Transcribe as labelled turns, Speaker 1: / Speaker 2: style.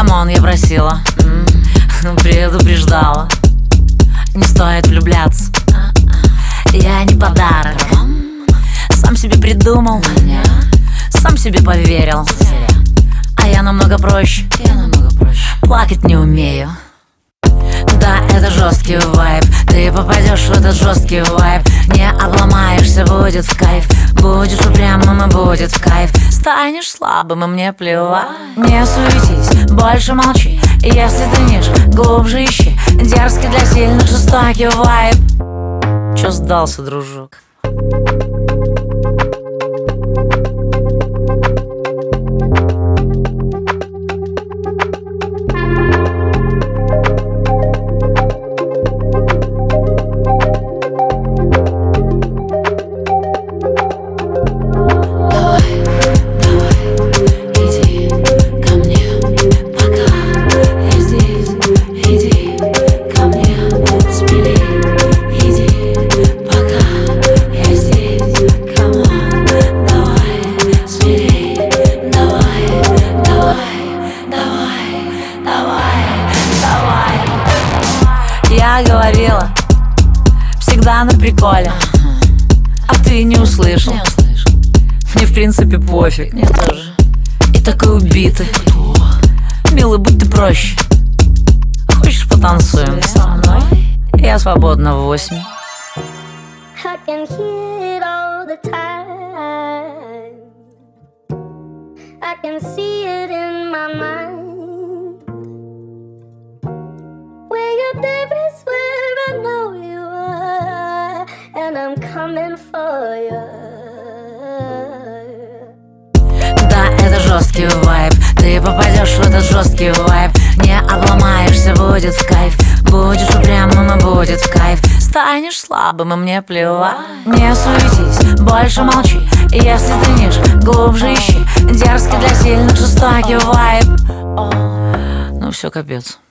Speaker 1: камон, я просила, предупреждала, не стоит влюбляться. Я не подарок, сам себе придумал, сам себе поверил. А я намного проще, плакать не умею. Да, это жесткий вайб, ты попадешь в этот жесткий вайб. Не обломаешься, будет в кайф. Будешь упрямым и будет в кайф. Станешь слабым, и мне плевать. Не суетись, больше молчи. Если стынешь, глубже ищи. Дерзкий для сильных, жестокий вайб. Чё сдался, дружок? Я говорила, всегда на приколе, а ты не услышал. Мне в принципе пофиг. Мне тоже. И такой убитый. Милый, будь ты проще. Хочешь, потанцуем со мной? Я свободна в 8.
Speaker 2: I can hear it all the time. I can see it in my mind. Where you're there is where I know you are, and I'm coming for you.
Speaker 1: Да, это жесткий вайб, ты попадешь в этот жесткий вайб. Не обломаешься, будет в кайф. Будешь упрямым и будет в кайф. Станешь слабым, и мне плевать. Не суетись, больше молчи. Если стынешь, глубже ищи. Дерзкий для сильных, жестокий вайб. Ну все, капец.